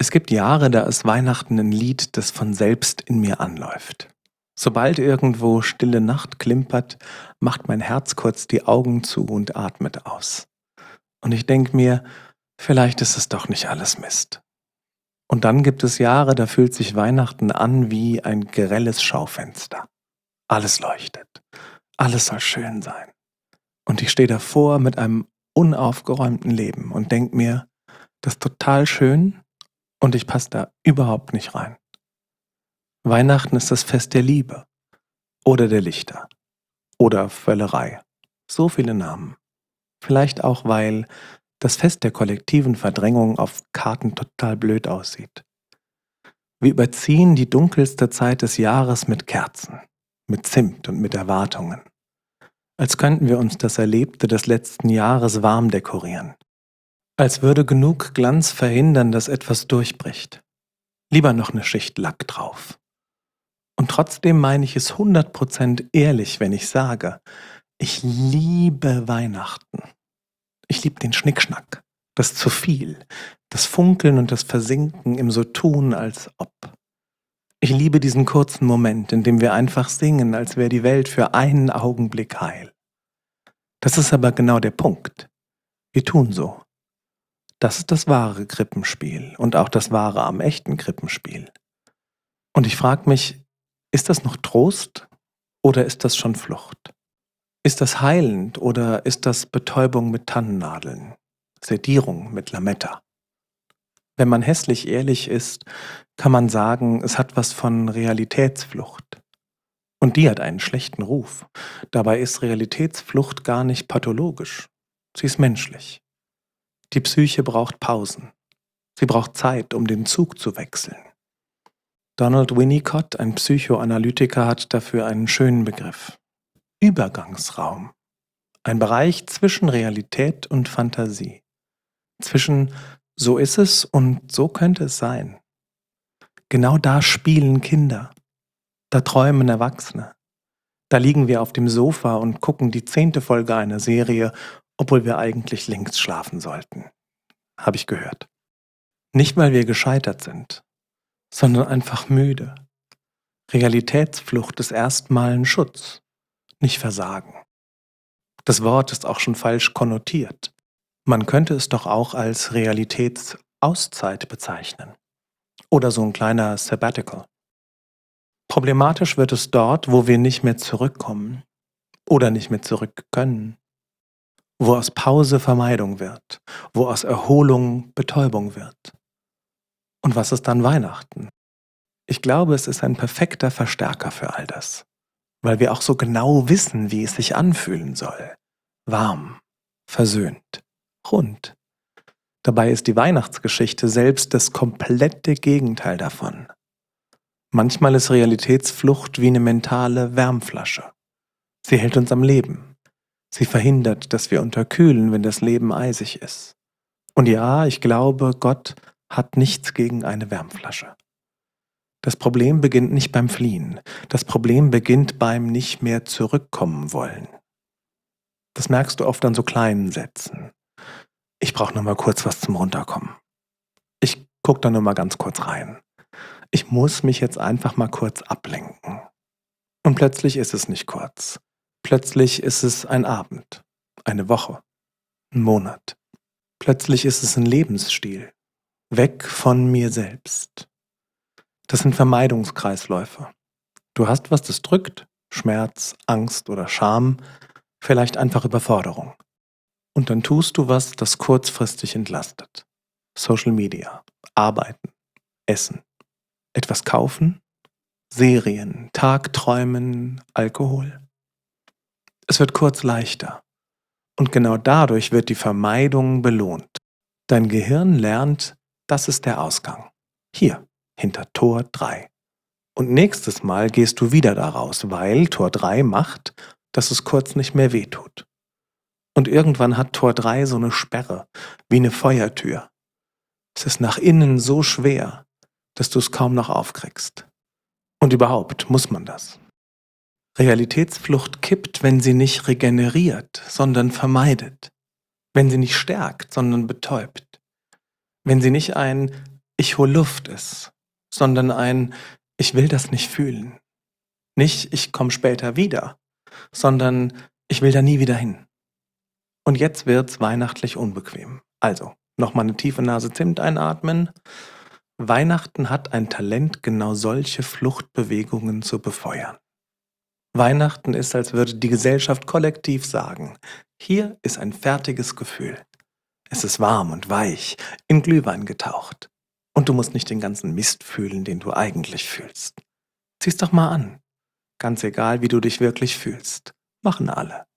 Es gibt Jahre, da ist Weihnachten ein Lied, das von selbst in mir anläuft. Sobald irgendwo stille Nacht klimpert, macht mein Herz kurz die Augen zu und atmet aus. Und ich denke mir, vielleicht ist es doch nicht alles Mist. Und dann gibt es Jahre, da fühlt sich Weihnachten an wie ein grelles Schaufenster. Alles leuchtet. Alles soll schön sein. Und ich stehe davor mit einem unaufgeräumten Leben und denke mir, das ist total schön und ich passe da überhaupt nicht rein. Weihnachten ist das Fest der Liebe oder der Lichter oder Völlerei. So viele Namen. Vielleicht auch, weil das Fest der kollektiven Verdrängung auf Karten total blöd aussieht. Wir überziehen die dunkelste Zeit des Jahres mit Kerzen, mit Zimt und mit Erwartungen. Als könnten wir uns das Erlebte des letzten Jahres warm dekorieren. Als würde genug Glanz verhindern, dass etwas durchbricht. Lieber noch eine Schicht Lack drauf. Und trotzdem meine ich es 100% ehrlich, wenn ich sage, ich liebe Weihnachten. Ich liebe den Schnickschnack, das zu viel, das Funkeln und das Versinken im so tun, als ob. Ich liebe diesen kurzen Moment, in dem wir einfach singen, als wäre die Welt für einen Augenblick heil. Das ist aber genau der Punkt. Wir tun so. Das ist das wahre Krippenspiel und auch das wahre am echten Krippenspiel. Und ich frage mich, ist das noch Trost oder ist das schon Flucht? Ist das heilend oder ist das Betäubung mit Tannennadeln? Sedierung mit Lametta? Wenn man hässlich ehrlich ist, kann man sagen, es hat was von Realitätsflucht. Und die hat einen schlechten Ruf. Dabei ist Realitätsflucht gar nicht pathologisch. Sie ist menschlich. Die Psyche braucht Pausen. Sie braucht Zeit, um den Zug zu wechseln. Donald Winnicott, ein Psychoanalytiker, hat dafür einen schönen Begriff. Übergangsraum. Ein Bereich zwischen Realität und Fantasie. Zwischen so ist es und so könnte es sein. Genau da spielen Kinder. Da träumen Erwachsene. Da liegen wir auf dem Sofa und gucken die 10. Folge einer Serie, obwohl wir eigentlich links schlafen sollten. Habe ich gehört. Nicht, weil wir gescheitert sind, sondern einfach müde. Realitätsflucht ist erstmal ein Schutz, nicht Versagen. Das Wort ist auch schon falsch konnotiert. Man könnte es doch auch als Realitätsauszeit bezeichnen. Oder so ein kleiner Sabbatical. Problematisch wird es dort, wo wir nicht mehr zurückkommen oder nicht mehr zurück können. Wo aus Pause Vermeidung wird, wo aus Erholung Betäubung wird. Und was ist dann Weihnachten? Ich glaube, es ist ein perfekter Verstärker für all das, weil wir auch so genau wissen, wie es sich anfühlen soll. Warm, versöhnt, rund. Dabei ist die Weihnachtsgeschichte selbst das komplette Gegenteil davon. Manchmal ist Realitätsflucht wie eine mentale Wärmflasche. Sie hält uns am Leben. Sie verhindert, dass wir unterkühlen, wenn das Leben eisig ist. Und ja, ich glaube, Gott hat nichts gegen eine Wärmflasche. Das Problem beginnt nicht beim Fliehen. Das Problem beginnt beim nicht mehr zurückkommen wollen. Das merkst du oft an so kleinen Sätzen. Ich brauche nur mal kurz was zum Runterkommen. Ich gucke da nur mal ganz kurz rein. Ich muss mich jetzt einfach mal kurz ablenken. Und plötzlich ist es nicht kurz. Plötzlich ist es ein Abend, eine Woche, ein Monat. Plötzlich ist es ein Lebensstil. Weg von mir selbst. Das sind Vermeidungskreisläufe. Du hast was, das drückt, Schmerz, Angst oder Scham, vielleicht einfach Überforderung. Und dann tust du was, das kurzfristig entlastet. Social Media, Arbeiten, Essen, etwas kaufen, Serien, Tagträumen, Alkohol. Es wird kurz leichter. Und genau dadurch wird die Vermeidung belohnt. Dein Gehirn lernt, das ist der Ausgang. Hier, hinter Tor 3. Und nächstes Mal gehst du wieder da raus, weil Tor 3 macht, dass es kurz nicht mehr wehtut. Und irgendwann hat Tor 3 so eine Sperre, wie eine Feuertür. Es ist nach innen so schwer, dass du es kaum noch aufkriegst. Und überhaupt muss man das. Realitätsflucht kippt, wenn sie nicht regeneriert, sondern vermeidet. Wenn sie nicht stärkt, sondern betäubt. Wenn sie nicht ein Ich hol Luft ist, sondern ein Ich will das nicht fühlen. Nicht Ich komme später wieder, sondern ich will da nie wieder hin. Und jetzt wird's weihnachtlich unbequem. Also, nochmal eine tiefe Nase Zimt einatmen. Weihnachten hat ein Talent, genau solche Fluchtbewegungen zu befeuern. Weihnachten ist, als würde die Gesellschaft kollektiv sagen, hier ist ein fertiges Gefühl. Es ist warm und weich, in Glühwein getaucht. Und du musst nicht den ganzen Mist fühlen, den du eigentlich fühlst. Zieh's doch mal an. Ganz egal, wie du dich wirklich fühlst. Machen alle.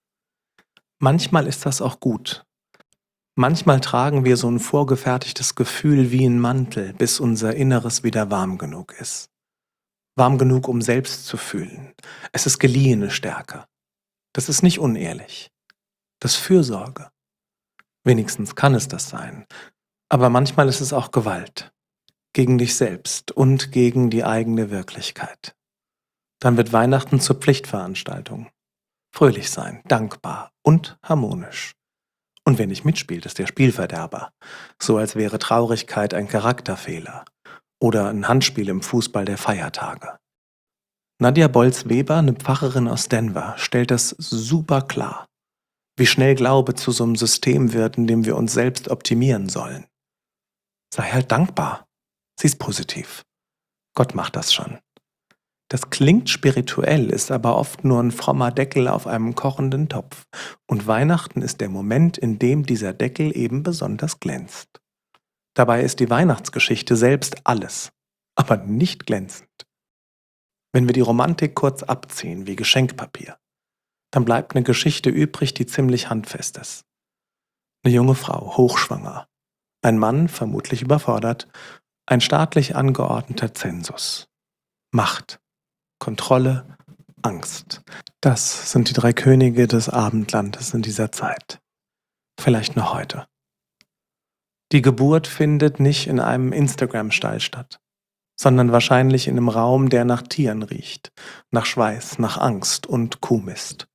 Manchmal ist das auch gut. Manchmal tragen wir so ein vorgefertigtes Gefühl wie ein Mantel, bis unser Inneres wieder warm genug ist. Warm genug, um selbst zu fühlen. Es ist geliehene Stärke. Das ist nicht unehrlich. Das ist Fürsorge. Wenigstens kann es das sein. Aber manchmal ist es auch Gewalt. Gegen dich selbst und gegen die eigene Wirklichkeit. Dann wird Weihnachten zur Pflichtveranstaltung. Fröhlich sein, dankbar und harmonisch. Und wer nicht mitspielt, ist der Spielverderber. So als wäre Traurigkeit ein Charakterfehler. Oder ein Handspiel im Fußball der Feiertage. Nadja Bolz-Weber, eine Pfarrerin aus Denver, stellt das super klar. Wie schnell Glaube zu so einem System wird, in dem wir uns selbst optimieren sollen. Sei halt dankbar. Sieh's positiv. Gott macht das schon. Das klingt spirituell, ist aber oft nur ein frommer Deckel auf einem kochenden Topf. Und Weihnachten ist der Moment, in dem dieser Deckel eben besonders glänzt. Dabei ist die Weihnachtsgeschichte selbst alles, aber nicht glänzend. Wenn wir die Romantik kurz abziehen, wie Geschenkpapier, dann bleibt eine Geschichte übrig, die ziemlich handfest ist. Eine junge Frau, hochschwanger. Ein Mann, vermutlich überfordert. Ein staatlich angeordneter Zensus. Macht. Kontrolle, Angst. Das sind die drei Könige des Abendlandes in dieser Zeit. Vielleicht noch heute. Die Geburt findet nicht in einem Instagram-Stall statt, sondern wahrscheinlich in einem Raum, der nach Tieren riecht, nach Schweiß, nach Angst und Kuhmist.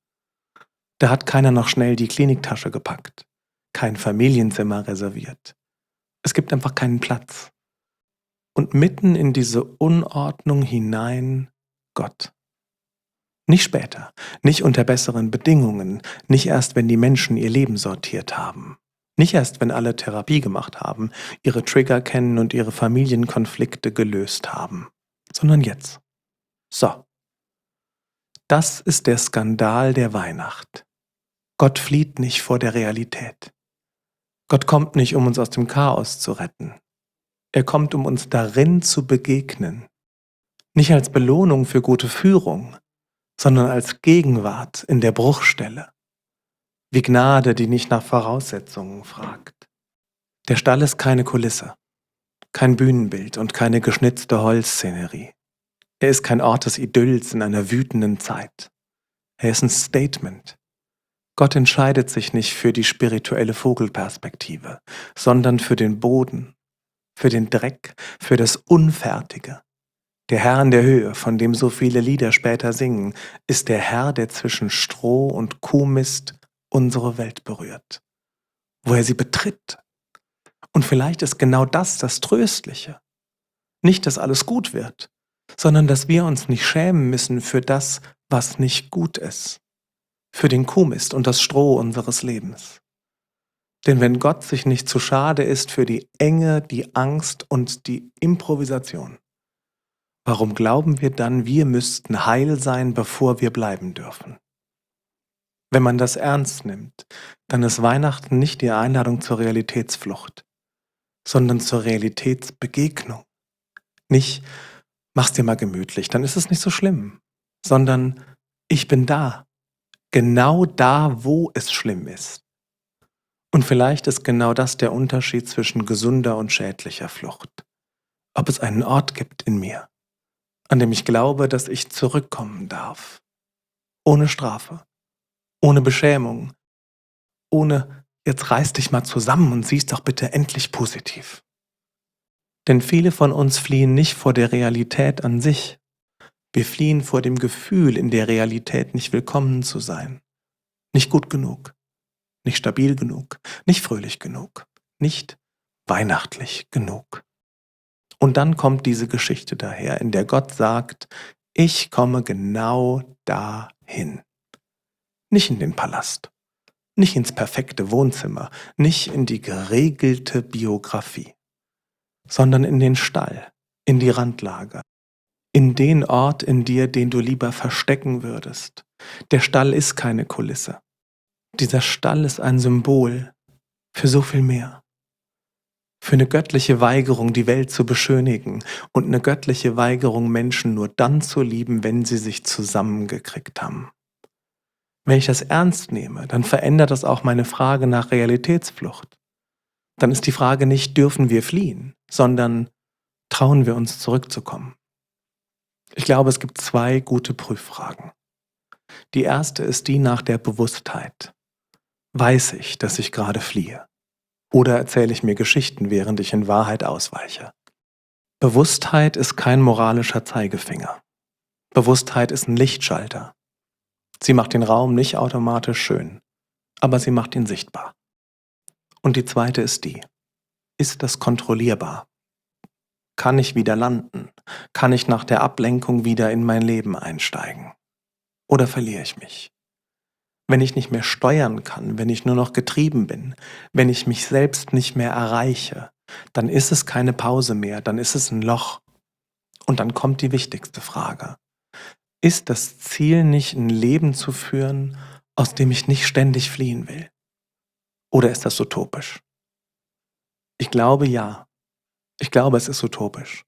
Da hat keiner noch schnell die Kliniktasche gepackt, kein Familienzimmer reserviert. Es gibt einfach keinen Platz. Und mitten in diese Unordnung hinein Gott. Nicht später, nicht unter besseren Bedingungen, nicht erst, wenn die Menschen ihr Leben sortiert haben. Nicht erst, wenn alle Therapie gemacht haben, ihre Trigger kennen und ihre Familienkonflikte gelöst haben, sondern jetzt. So. Das ist der Skandal der Weihnacht. Gott flieht nicht vor der Realität. Gott kommt nicht, um uns aus dem Chaos zu retten. Er kommt, um uns darin zu begegnen. Nicht als Belohnung für gute Führung, sondern als Gegenwart in der Bruchstelle. Wie Gnade, die nicht nach Voraussetzungen fragt. Der Stall ist keine Kulisse, kein Bühnenbild und keine geschnitzte Holzszenerie. Er ist kein Ort des Idylls in einer wütenden Zeit. Er ist ein Statement. Gott entscheidet sich nicht für die spirituelle Vogelperspektive, sondern für den Boden, für den Dreck, für das Unfertige. Der Herr in der Höhe, von dem so viele Lieder später singen, ist der Herr, der zwischen Stroh und Kuhmist unsere Welt berührt, wo er sie betritt. Und vielleicht ist genau das das Tröstliche. Nicht, dass alles gut wird, sondern dass wir uns nicht schämen müssen für das, was nicht gut ist, für den Kuhmist und das Stroh unseres Lebens. Denn wenn Gott sich nicht zu schade ist für die Enge, die Angst und die Improvisation, warum glauben wir dann, wir müssten heil sein, bevor wir bleiben dürfen? Wenn man das ernst nimmt, dann ist Weihnachten nicht die Einladung zur Realitätsflucht, sondern zur Realitätsbegegnung. Nicht, mach's dir mal gemütlich, dann ist es nicht so schlimm, sondern ich bin da, genau da, wo es schlimm ist. Und vielleicht ist genau das der Unterschied zwischen gesunder und schädlicher Flucht. Ob es einen Ort gibt in mir, an dem ich glaube, dass ich zurückkommen darf. Ohne Strafe, ohne Beschämung, ohne jetzt reiß dich mal zusammen und sieh's doch bitte endlich positiv. Denn viele von uns fliehen nicht vor der Realität an sich. Wir fliehen vor dem Gefühl, in der Realität nicht willkommen zu sein. Nicht gut genug, nicht stabil genug, nicht fröhlich genug, nicht weihnachtlich genug. Und dann kommt diese Geschichte daher, in der Gott sagt, ich komme genau dahin. Nicht in den Palast, nicht ins perfekte Wohnzimmer, nicht in die geregelte Biografie, sondern in den Stall, in die Randlage, in den Ort in dir, den du lieber verstecken würdest. Der Stall ist keine Kulisse. Dieser Stall ist ein Symbol für so viel mehr. Für eine göttliche Weigerung, die Welt zu beschönigen und eine göttliche Weigerung, Menschen nur dann zu lieben, wenn sie sich zusammengekriegt haben. Wenn ich das ernst nehme, dann verändert das auch meine Frage nach Realitätsflucht. Dann ist die Frage nicht, dürfen wir fliehen, sondern trauen wir uns zurückzukommen. Ich glaube, es gibt 2 gute Prüffragen. Die erste ist die nach der Bewusstheit. Weiß ich, dass ich gerade fliehe? Oder erzähle ich mir Geschichten, während ich in Wahrheit ausweiche? Bewusstheit ist kein moralischer Zeigefinger. Bewusstheit ist ein Lichtschalter. Sie macht den Raum nicht automatisch schön, aber sie macht ihn sichtbar. Und die zweite ist die: Ist das kontrollierbar? Kann ich wieder landen? Kann ich nach der Ablenkung wieder in mein Leben einsteigen? Oder verliere ich mich? Wenn ich nicht mehr steuern kann, wenn ich nur noch getrieben bin, wenn ich mich selbst nicht mehr erreiche, dann ist es keine Pause mehr, dann ist es ein Loch. Und dann kommt die wichtigste Frage. Ist das Ziel nicht, ein Leben zu führen, aus dem ich nicht ständig fliehen will? Oder ist das utopisch? Ich glaube ja. Ich glaube, es ist utopisch.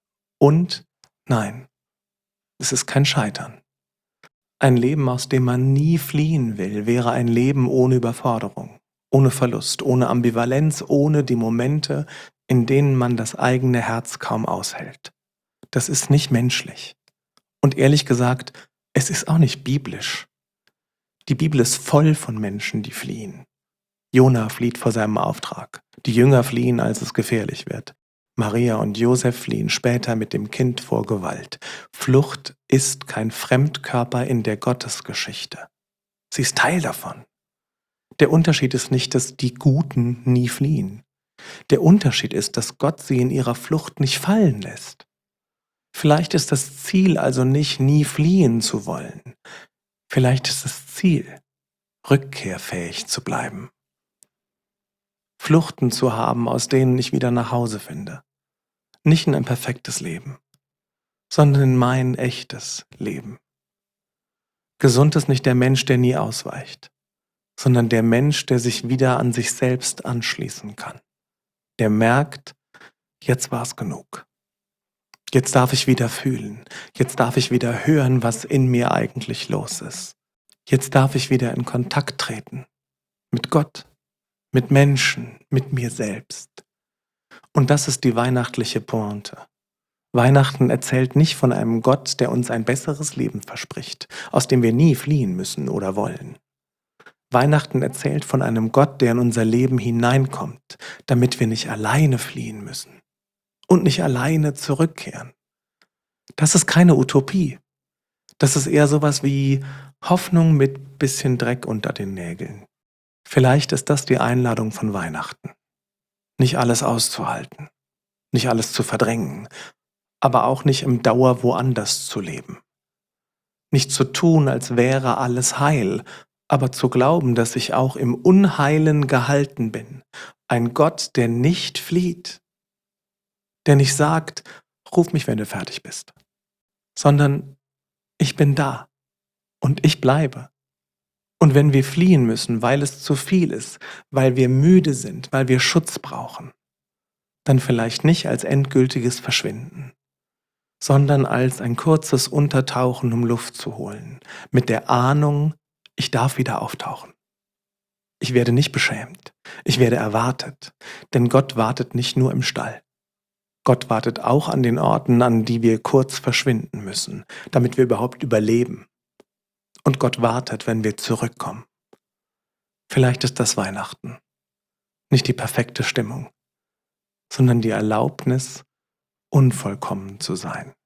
Und nein, es ist kein Scheitern. Ein Leben, aus dem man nie fliehen will, wäre ein Leben ohne Überforderung, ohne Verlust, ohne Ambivalenz, ohne die Momente, in denen man das eigene Herz kaum aushält. Das ist nicht menschlich. Und ehrlich gesagt, es ist auch nicht biblisch. Die Bibel ist voll von Menschen, die fliehen. Jona flieht vor seinem Auftrag. Die Jünger fliehen, als es gefährlich wird. Maria und Josef fliehen später mit dem Kind vor Gewalt. Flucht ist kein Fremdkörper in der Gottesgeschichte. Sie ist Teil davon. Der Unterschied ist nicht, dass die Guten nie fliehen. Der Unterschied ist, dass Gott sie in ihrer Flucht nicht fallen lässt. Vielleicht ist das Ziel also nicht, nie fliehen zu wollen. Vielleicht ist das Ziel, rückkehrfähig zu bleiben. Fluchten zu haben, aus denen ich wieder nach Hause finde. Nicht in ein perfektes Leben, sondern in mein echtes Leben. Gesund ist nicht der Mensch, der nie ausweicht, sondern der Mensch, der sich wieder an sich selbst anschließen kann. Der merkt, jetzt war's genug. Jetzt darf ich wieder fühlen. Jetzt darf ich wieder hören, was in mir eigentlich los ist. Jetzt darf ich wieder in Kontakt treten. Mit Gott, mit Menschen, mit mir selbst. Und das ist die weihnachtliche Pointe. Weihnachten erzählt nicht von einem Gott, der uns ein besseres Leben verspricht, aus dem wir nie fliehen müssen oder wollen. Weihnachten erzählt von einem Gott, der in unser Leben hineinkommt, damit wir nicht alleine fliehen müssen und nicht alleine zurückkehren. Das ist keine Utopie. Das ist eher sowas wie Hoffnung mit bisschen Dreck unter den Nägeln. Vielleicht ist das die Einladung von Weihnachten. Nicht alles auszuhalten, nicht alles zu verdrängen, aber auch nicht im Dauer woanders zu leben. Nicht zu tun, als wäre alles heil, aber zu glauben, dass ich auch im Unheilen gehalten bin. Ein Gott, der nicht flieht, der nicht sagt, ruf mich, wenn du fertig bist, sondern ich bin da und ich bleibe. Und wenn wir fliehen müssen, weil es zu viel ist, weil wir müde sind, weil wir Schutz brauchen, dann vielleicht nicht als endgültiges Verschwinden, sondern als ein kurzes Untertauchen, um Luft zu holen, mit der Ahnung, ich darf wieder auftauchen. Ich werde nicht beschämt, ich werde erwartet, denn Gott wartet nicht nur im Stall. Gott wartet auch an den Orten, an die wir kurz verschwinden müssen, damit wir überhaupt überleben. Und Gott wartet, wenn wir zurückkommen. Vielleicht ist das Weihnachten. Nicht die perfekte Stimmung, sondern die Erlaubnis, unvollkommen zu sein.